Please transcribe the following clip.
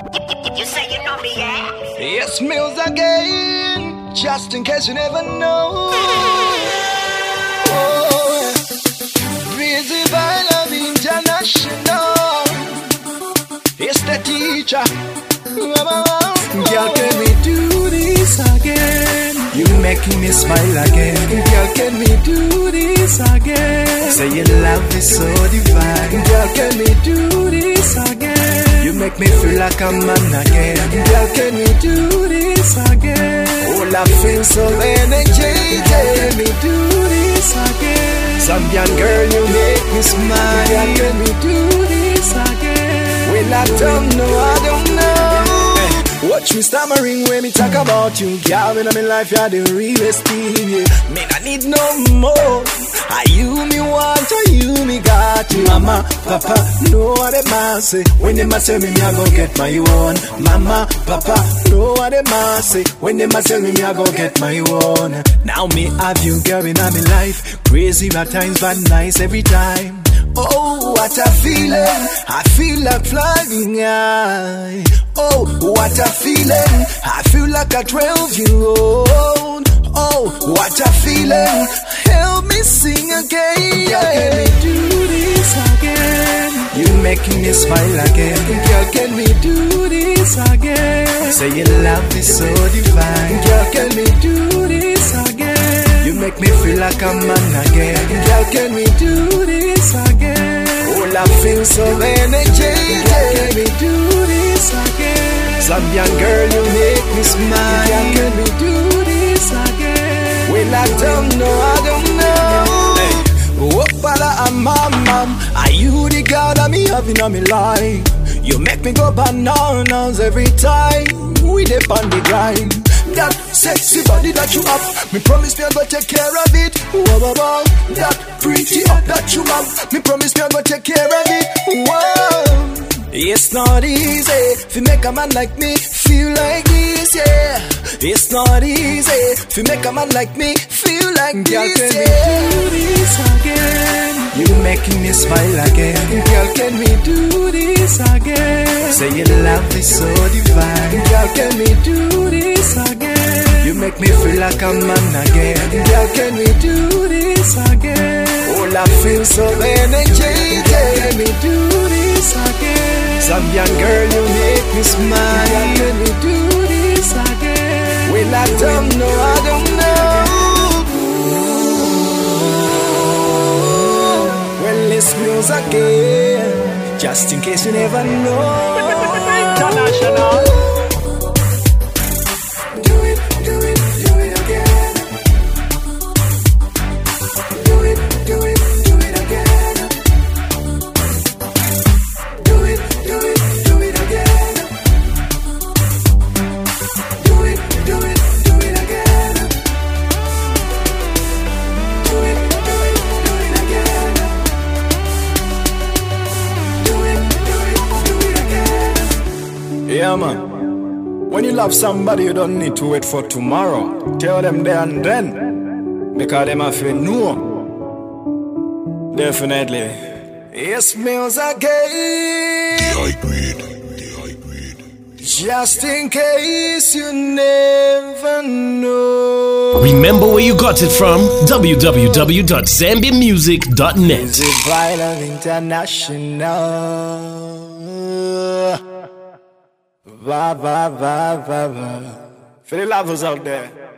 You say you know me, yeah? Yes, Mills again, just in case you never know. Oh, Busy by Love International. It's the teacher. Girl, can we do this again? You making me smile again. Girl, can we do this again? Say your love is so divine. Girl, can we do this again? You make me feel like a man again. Girl, can we do this again? Oh, I feel so energetic. Can we do this again? Zambian girl, you make me smile. Girl, can we do this again? Well, I don't know. Watch me stammering when me talk about you. Girl, in my life, you're the realest thing, yeah. Me not need no more. Are you me want, or you me got you? Mama, papa, know what they must say. When they must tell me, I go get my own. Mama, papa, know what they must say. When they must tell me, I go get my own. Now me have you, girl, in my life. Crazy at times, but nice every time. Oh, what a feeling. I feel like flying high. Oh, what a feeling. I feel like a 12-year-old. Oh, what a feeling. Help me sing again. Girl, can we do this again? You making me smile again. Girl, can we do this again? Say your love is so divine. Girl, can we do this again? You make me feel like a man again. Girl, can we do this again? Oh, I feel so energetic. Girl, can we do this again? Zambian girl, you make me smile. Girl, can we do this again? Well, I don't know. Hey. Whoopala and mom, are you the girl that me having on me life? You make me go bananas every time we dip on the grind. That sexy body that you have, me promise me I'm gonna take care of it. Whoa. That pretty up that you have, me promise me I'm gonna take care of it. Whoa. It's not easy to make a man like me feel like this, yeah. It's not easy to make a man like me feel like Girl, this, can yeah. we do this again? You making me smile again. Girl, can we do this again? Say your love is so divine. Girl, can we do this again? You make me feel like a man again. Girl, can we do this again? Oh, I feel so energetic. Girl, can we do this again? Zambian girl, you make me smile. Girl, can we do this again? Well, I don't know. Well, it's Mills again, just in case you never know. International. Do it again. Do it again. Do it again. Do it again. Yeah, man. When you love somebody, you don't need to wait for tomorrow. Tell them there and then, because them have to know. Definitely. It's Mills again. The high grade. Just in case you never know. Remember where you got it from? www.zambiamusic.net. Busy by Love International. Va. For the lovers out there.